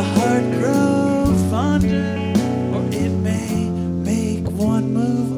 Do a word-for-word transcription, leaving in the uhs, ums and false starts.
heart grow fonder, or it may make one move